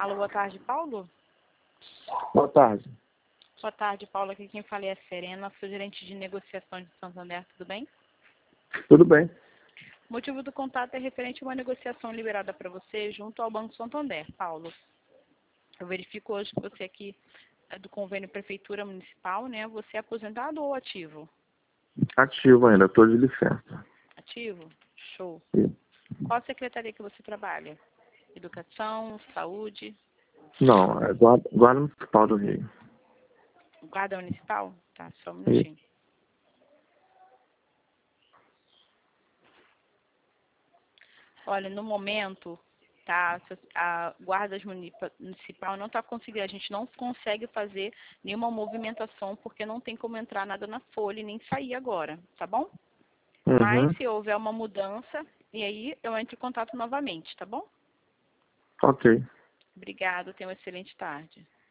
Alô, boa tarde, Paulo? Boa tarde. Boa tarde, Paulo. Aqui quem fala é a Serena, sou gerente de negociação de Santander, tudo bem? Tudo bem? O motivo do contato é referente a uma negociação liberada para você junto ao Banco Santander, Paulo. Eu verifico hoje que você aqui é do convênio Prefeitura Municipal, né? Você é aposentado ou ativo? Ativo ainda, estou de licença. Ativo? Show. Sim. Qual secretaria que você trabalha? Educação, saúde, Não, é Guarda Municipal do Rio. guarda municipal? Tá, só um Sim. minutinho. Olha, no momento, tá, a guarda municipal não está conseguindo, a gente não consegue fazer nenhuma movimentação porque não tem como entrar nada na folha e nem sair agora, tá bom? Mas Uhum. se houver uma mudança, e aí eu entro em contato novamente, tá bom? Ok. Obrigada, tenha uma excelente tarde.